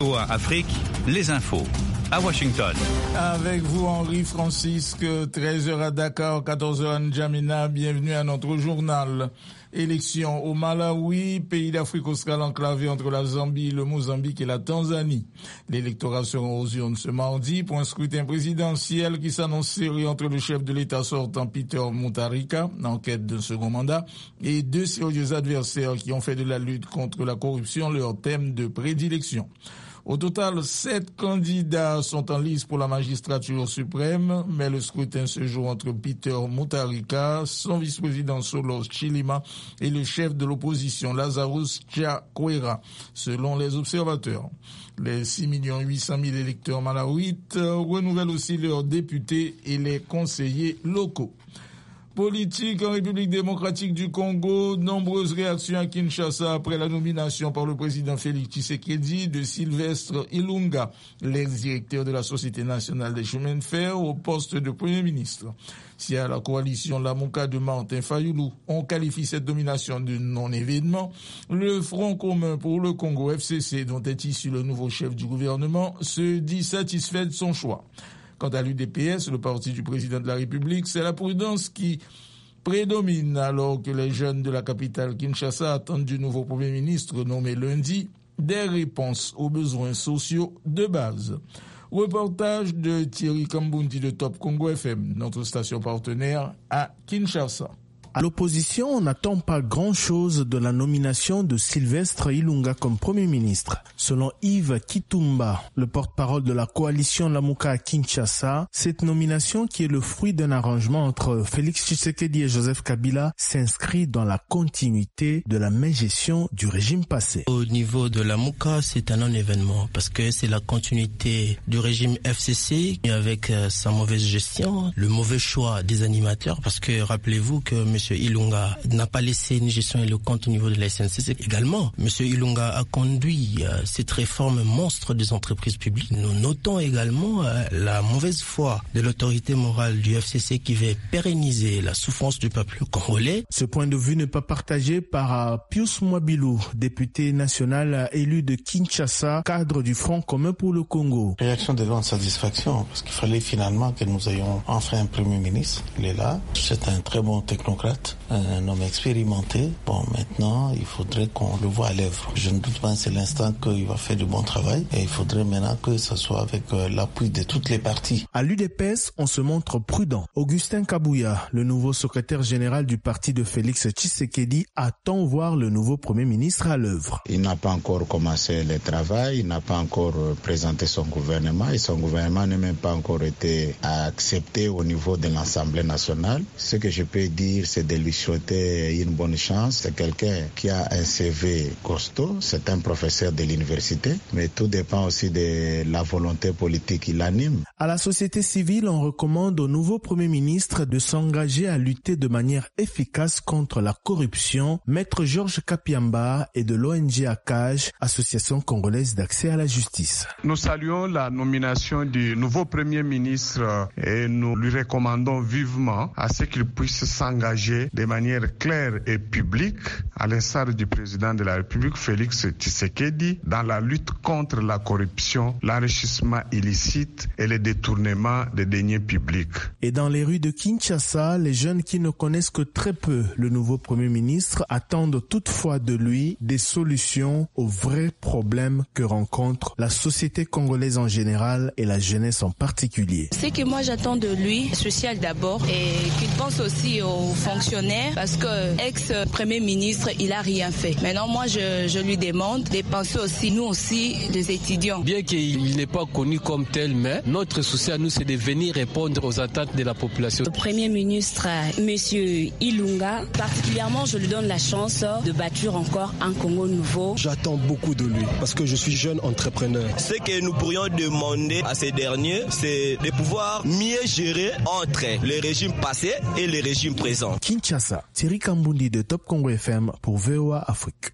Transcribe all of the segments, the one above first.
VOA Afrique, les infos. À Washington. Avec vous, Henri Francisque, 13h à Dakar, 14h à N'Djamena. Bienvenue à notre journal. Élection au Malawi, pays d'Afrique australe enclavé entre la Zambie, le Mozambique et la Tanzanie. L'électorat sera aux urnes ce mardi pour un scrutin présidentiel qui s'annonce serré entre le chef de l'État sortant Peter Mutharika, en quête d'un second mandat, et deux sérieux adversaires qui ont fait de la lutte contre la corruption leur thème de prédilection. Au total, 7 candidats sont en lice pour la magistrature suprême, mais le scrutin se joue entre Peter Mutharika, son vice-président Solos Chilima et le chef de l'opposition Lazarus Chakwera, selon les observateurs. Les 6 800 000 électeurs malawites renouvellent aussi leurs députés et les conseillers locaux. Politique en République démocratique du Congo, nombreuses réactions à Kinshasa après la nomination par le président Félix Tshisekedi de Sylvestre Ilunga, l'ex-directeur de la Société nationale des chemins de fer, au poste de Premier ministre. Si à la coalition Lamuka de Martin Fayoulou, on qualifie cette nomination de non-événement, le Front commun pour le Congo FCC, dont est issu le nouveau chef du gouvernement, se dit satisfait de son choix. Quant à l'UDPS, le parti du président de la République, c'est la prudence qui prédomine alors que les jeunes de la capitale Kinshasa attendent du nouveau Premier ministre nommé lundi des réponses aux besoins sociaux de base. Reportage de Thierry Kambundi de Top Congo FM, notre station partenaire à Kinshasa. À l'opposition, on n'attend pas grand-chose de la nomination de Sylvestre Ilunga comme Premier ministre. Selon Yves Kitumba, le porte-parole de la coalition Lamuka à Kinshasa, cette nomination, qui est le fruit d'un arrangement entre Félix Tshisekedi et Joseph Kabila, s'inscrit dans la continuité de la mégestion du régime passé. Au niveau de Lamuka, c'est un non-événement parce que c'est la continuité du régime FCC avec sa mauvaise gestion, le mauvais choix des animateurs parce que rappelez-vous que M. Ilunga n'a pas laissé une gestion éloquente au niveau de la SNCC. Également, M. Ilunga a conduit cette réforme monstre des entreprises publiques. Nous notons également la mauvaise foi de l'autorité morale du FCC qui veut pérenniser la souffrance du peuple congolais. Ce point de vue n'est pas partagé par Pius Mwabilou, député national élu de Kinshasa, cadre du Front commun pour le Congo. Réaction de grande satisfaction parce qu'il fallait finalement que nous ayons enfin un Premier ministre. Il est là, c'est un très bon technocrate, un homme expérimenté. Bon, maintenant, il faudrait qu'on le voie à l'œuvre. Je ne doute pas, c'est l'instant qu'il va faire du bon travail et il faudrait maintenant que ce soit avec l'appui de toutes les parties. À l'UDPS, on se montre prudent. Augustin Kabouya, le nouveau secrétaire général du parti de Félix Tshisekedi, attend voir le nouveau Premier ministre à l'œuvre. Il n'a pas encore commencé le travail, il n'a pas encore présenté son gouvernement et son gouvernement n'a même pas encore été accepté au niveau de l'Assemblée nationale. Ce que je peux dire, c'est de lui souhaiter une bonne chance. C'est quelqu'un qui a un CV costaud, c'est un professeur de l'université, mais tout dépend aussi de la volonté politique qui l'anime. À la société civile, on recommande au nouveau Premier ministre de s'engager à lutter de manière efficace contre la corruption. Maître Georges Kapiamba et de l'ONG ACAJ, Association congolaise d'accès à la justice. Nous saluons la nomination du nouveau Premier ministre et nous lui recommandons vivement à ce qu'il puisse s'engager de manière claire et publique, à l'instar du président de la République, Félix Tshisekedi, dans la lutte contre la corruption, l'enrichissement illicite et le détournement des deniers publics. Et dans les rues de Kinshasa, les jeunes qui ne connaissent que très peu le nouveau Premier ministre attendent toutefois de lui des solutions aux vrais problèmes que rencontre la société congolaise en général et la jeunesse en particulier. Ce que moi j'attends de lui, social d'abord, et qu'il pense aussi aux fonctionnaires, parce que ex-premier ministre, il a rien fait. Maintenant, moi, je lui demande de penser aussi, nous aussi, les étudiants. Bien qu'il n'est pas connu comme tel, mais notre souci à nous, c'est de venir répondre aux attentes de la population. Le premier ministre, monsieur Ilunga, particulièrement, je lui donne la chance de bâtir encore un Congo nouveau. J'attends beaucoup de lui, parce que je suis jeune entrepreneur. Ce que nous pourrions demander à ces derniers, c'est de pouvoir mieux gérer entre les régimes passés et les régimes présents. Kinshasa, Thierry Kambundi de Top Congo FM pour VOA Afrique.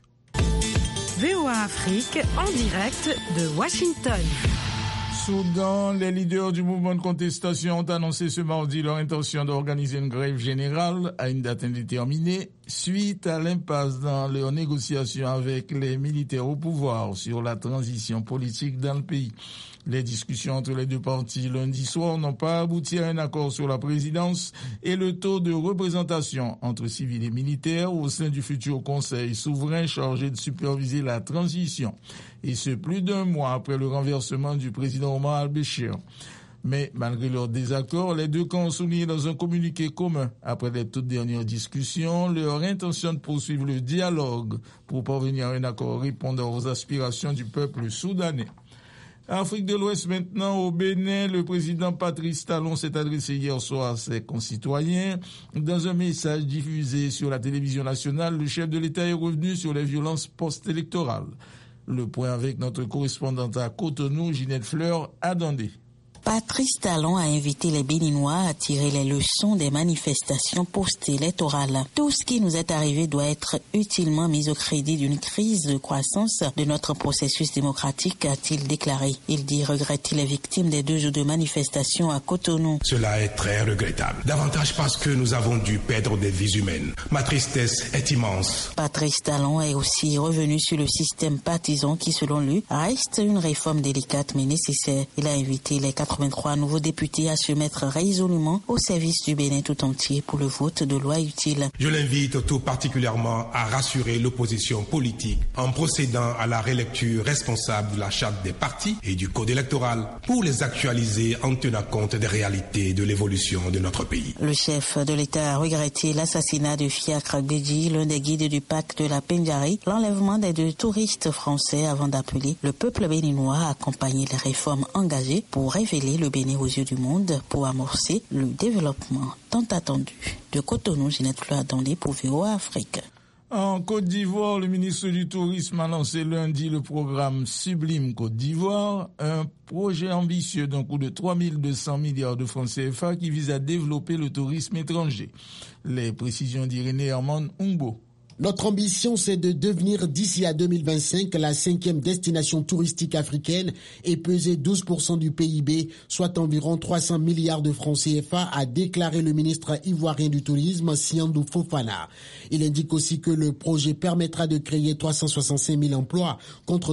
VOA Afrique en direct de Washington. Soudan, les leaders du mouvement de contestation ont annoncé ce mardi leur intention d'organiser une grève générale à une date indéterminée suite à l'impasse dans leurs négociations avec les militaires au pouvoir sur la transition politique dans le pays. Les discussions entre les deux parties lundi soir n'ont pas abouti à un accord sur la présidence et le taux de représentation entre civils et militaires au sein du futur Conseil souverain chargé de superviser la transition. Et ce, plus d'un mois après le renversement du président Omar al-Béchir. Mais malgré leurs désaccords, les deux camps ont souligné dans un communiqué commun, après les toutes dernières discussions, leur intention de poursuivre le dialogue pour parvenir à un accord répondant aux aspirations du peuple soudanais. Afrique de l'Ouest maintenant, au Bénin, le président Patrice Talon s'est adressé hier soir à ses concitoyens. Dans un message diffusé sur la télévision nationale, le chef de l'État est revenu sur les violences post-électorales. Le point avec notre correspondante à Cotonou, Ginette Fleur, à Dandé. Patrice Talon a invité les Béninois à tirer les leçons des manifestations post-électorales. Tout ce qui nous est arrivé doit être utilement mis au crédit d'une crise de croissance de notre processus démocratique, a-t-il déclaré. Il dit regretter les victimes des 2 jours de manifestations à Cotonou. Cela est très regrettable. Davantage parce que nous avons dû perdre des vies humaines. Ma tristesse est immense. Patrice Talon est aussi revenu sur le système partisan qui, selon lui, reste une réforme délicate mais nécessaire. Il a invité les 83 nouveaux députés à se mettre résolument au service du Bénin tout entier pour le vote de loi utile. Je l'invite tout particulièrement à rassurer l'opposition politique en procédant à la relecture responsable de la charte des partis et du code électoral pour les actualiser en tenant compte des réalités de l'évolution de notre pays. Le chef de l'État a regretté l'assassinat de Fiacre Bédi, l'un des guides du parc de la Pendjari, l'enlèvement des 2 touristes français avant d'appeler le peuple béninois à accompagner les réformes engagées pour révéler le Bénin aux yeux du monde pour amorcer le développement tant attendu. De Cotonou, Ginette Fleur Dandé pour VOA Afrique. En Côte d'Ivoire, le ministre du Tourisme a lancé lundi le programme Sublime Côte d'Ivoire, un projet ambitieux d'un coût de 3200 milliards de francs CFA qui vise à développer le tourisme étranger. Les précisions d'Irénée Herman Ungbo. Notre ambition, c'est de devenir d'ici à 2025 la 5e destination touristique africaine et peser 12% du PIB, soit environ 300 milliards de francs CFA, a déclaré le ministre ivoirien du Tourisme, Siandou Fofana. Il indique aussi que le projet permettra de créer 365 000 emplois contre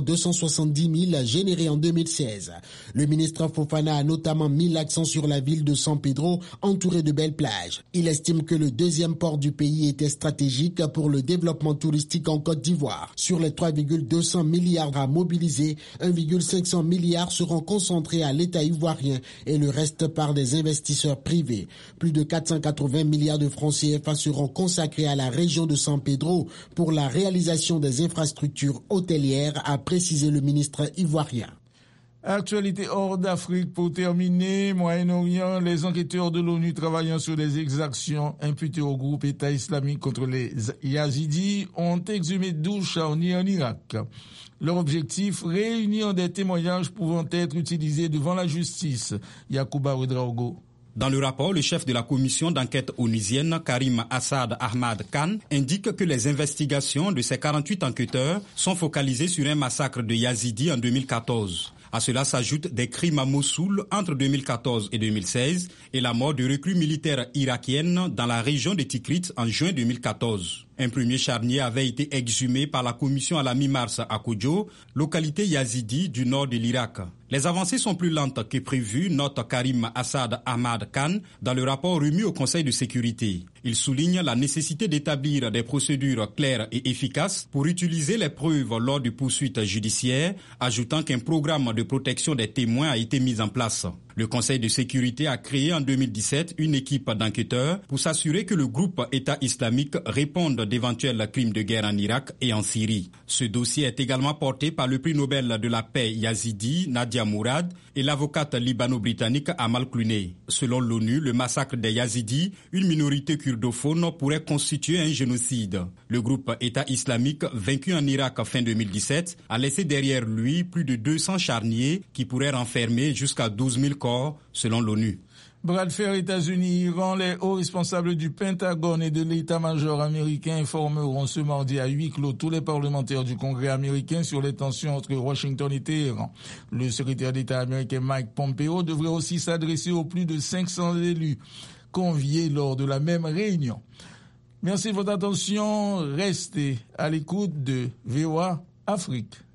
270 000 générés en 2016. Le ministre Fofana a notamment mis l'accent sur la ville de San Pedro, entourée de belles plages. Il estime que le 2e port du pays était stratégique pour le développement touristique en Côte d'Ivoire. Sur les 3,200 milliards à mobiliser, 1,500 milliards seront concentrés à l'État ivoirien et le reste par des investisseurs privés. Plus de 480 milliards de francs CFA seront consacrés à la région de San Pedro pour la réalisation des infrastructures hôtelières, a précisé le ministre ivoirien. Actualité hors d'Afrique pour terminer. Moyen-Orient, les enquêteurs de l'ONU travaillant sur des exactions imputées au groupe État islamique contre les Yazidis ont exhumé 12 charniers en Irak. Leur objectif, réunir des témoignages pouvant être utilisés devant la justice. Yacouba Ouedraogo. Dans le rapport, le chef de la commission d'enquête onusienne, Karim Assad Ahmad Khan, indique que les investigations de ces 48 enquêteurs sont focalisées sur un massacre de Yazidis en 2014. À cela s'ajoutent des crimes à Mossoul entre 2014 et 2016 et la mort de recrues militaires irakiennes dans la région de Tikrit en juin 2014. Un premier charnier avait été exhumé par la commission à la mi-mars à Kodjo, localité yazidi du nord de l'Irak. Les avancées sont plus lentes que prévu, note Karim Assad Ahmad Khan dans le rapport remis au Conseil de sécurité. Il souligne la nécessité d'établir des procédures claires et efficaces pour utiliser les preuves lors de poursuites judiciaires, ajoutant qu'un programme de protection des témoins a été mis en place. Le Conseil de sécurité a créé en 2017 une équipe d'enquêteurs pour s'assurer que le groupe État islamique réponde d'éventuels crimes de guerre en Irak et en Syrie. Ce dossier est également porté par le prix Nobel de la paix yazidi Nadia Mourad et l'avocate libano-britannique Amal Clooney. Selon l'ONU, le massacre des Yazidis, une minorité kurdophone, pourrait constituer un génocide. Le groupe État islamique, vaincu en Irak fin 2017, a laissé derrière lui plus de 200 charniers qui pourraient renfermer jusqu'à 12 000 corps, selon l'ONU. Bras de fer États-Unis-Iran, les hauts responsables du Pentagone et de l'état-major américain informeront ce mardi à huis clos tous les parlementaires du Congrès américain sur les tensions entre Washington et Téhéran. Le secrétaire d'État américain Mike Pompeo devrait aussi s'adresser aux plus de 500 élus conviés lors de la même réunion. Merci de votre attention. Restez à l'écoute de VOA Afrique.